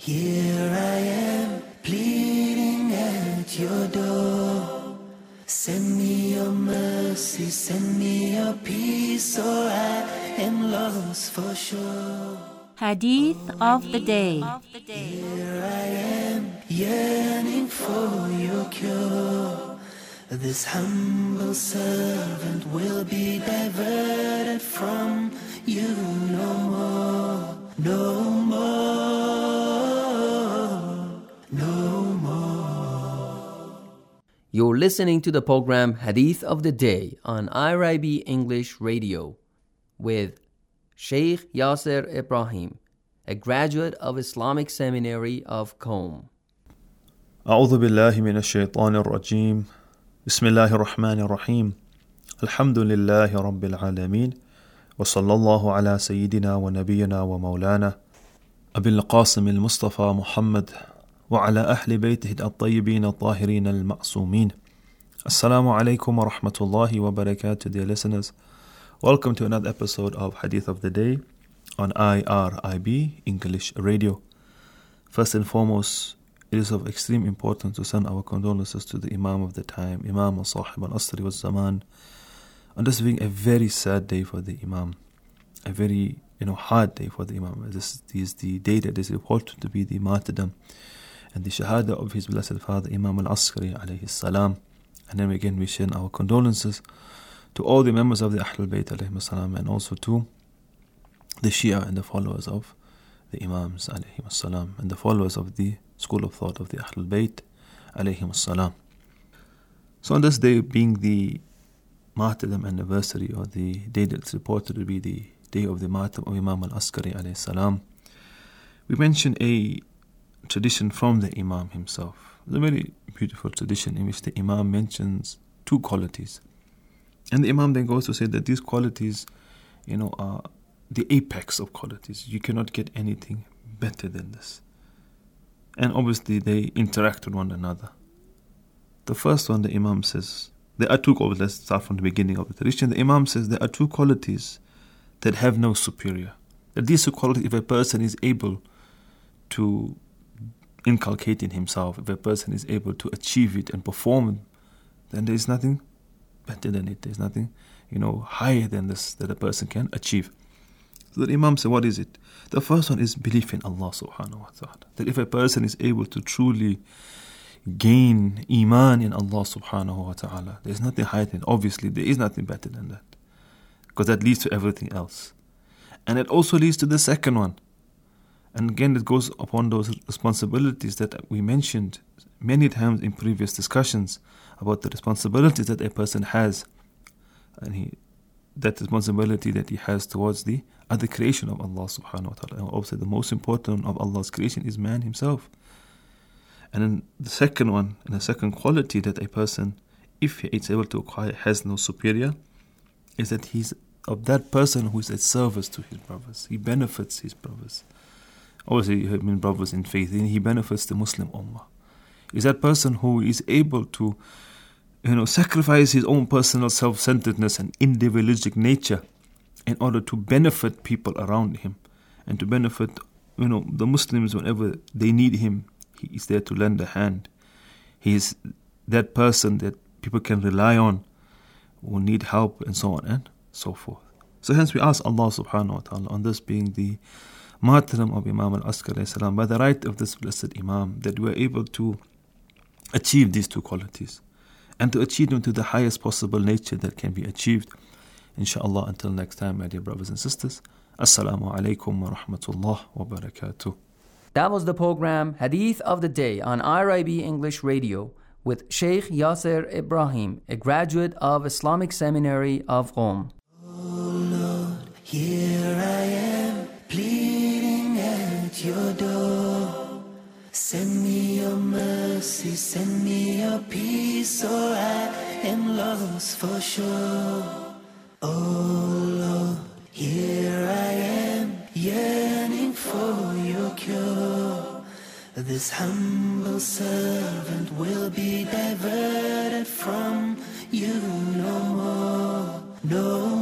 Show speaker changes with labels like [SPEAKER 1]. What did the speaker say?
[SPEAKER 1] Here I am, pleading at your door. Send me your mercy, send me your peace, or I am lost for sure.
[SPEAKER 2] Hadith of the Day.
[SPEAKER 1] Here I am, yearning for your cure. This humble servant will be diverted from you no more, no more, no more.
[SPEAKER 3] You're listening to the program Hadith of the Day on IRIB English Radio with Sheikh Yasser Ibrahim, a graduate of Islamic Seminary of Qom.
[SPEAKER 4] أعوذ بالله من الشيطان الرجيم. بسم الله الرحمن الرحيم. الحمد لله رب العالمين. وصلى الله على سيدنا ونبينا ومولانا أبي القاسم المصطفى محمد وعلى أهل بيته الطيبين الطاهرين المعصومين. Assalamu alaikum wa rahmatullahi wa barakatuh, dear listeners. Welcome to another episode of Hadith of the Day on IRIB English Radio. First and foremost, it is of extreme importance to send our condolences to the Imam of the time, Imam al-Sahib al-Asri wal-Zaman, on this being a very sad day for the Imam, a very hard day for the Imam. This is the day that is reported to be the martyrdom and the shahada of his blessed father, Imam al-Askari alayhi salam. And then again we send our condolences to all the members of the Ahlul Bayt alayhi salam, and also to the Shia and the followers of the Imams alayhi salam, and the followers of the school of thought of the Ahlul Bayt alayhi salam. So on this day, being the martyrdom anniversary, or the day that's reported to be the day of the martyrdom of Imam al-Askari alayhi salam, we mention a tradition from the Imam himself. It's a very beautiful tradition in which the Imam mentions two qualities. And the Imam then goes to say that these qualities, are the apex of qualities. You cannot get anything better than this. And obviously they interact with one another. The first one, the Imam says, there are two qualities. Let's start from the beginning of the tradition. The Imam says there are two qualities that have no superior. That these two qualities, if a person is able to inculcate in himself, if a person is able to achieve it and perform it, then there is nothing better than it. There is nothing, higher than this that a person can achieve. So the Imam said, what is it? The first one is belief in Allah subhanahu wa ta'ala. That if a person is able to truly gain iman in Allah subhanahu wa ta'ala, there is nothing higher than it. Obviously, there is nothing better than that, because that leads to everything else. And it also leads to the second one. And again, it goes upon those responsibilities that we mentioned many times in previous discussions about the responsibilities that a person has, and that responsibility that he has towards the other creation of Allah subhanahu wa ta'ala. And also the most important of Allah's creation is man himself. And then the second one, and the second quality that a person, if he is able to acquire, has no superior, is that he's of that person who is at service to his brothers. He benefits his brothers. Obviously, you have been brothers in faith, and he benefits the Muslim Ummah. Is that person who is able to, sacrifice his own personal self-centeredness and individualistic nature in order to benefit people around him, and to benefit, the Muslims whenever they need him. He is there to lend a hand. He is that person that people can rely on, who need help, and so on and so forth. So hence we ask Allah subhanahu wa ta'ala, on this being the martyrdom of Imam al-Askari salam, by the right of this blessed Imam, that we are able to achieve these two qualities, and to achieve them to the highest possible nature that can be achieved. Inshallah, until next time, my dear brothers and sisters, Assalamu alaikum wa rahmatullah wa barakatuh.
[SPEAKER 3] That was the program Hadith of the Day on IRIB English Radio with Sheikh Yasser Ibrahim, a graduate of Islamic Seminary of Qom.
[SPEAKER 1] Oh Lord, here I am, pleading at your door. Send me your mercy, send me your peace, or I am lost for sure. Oh Lord, here I am, yearning for your cure. This humble servant will be diverted from you no more, no more.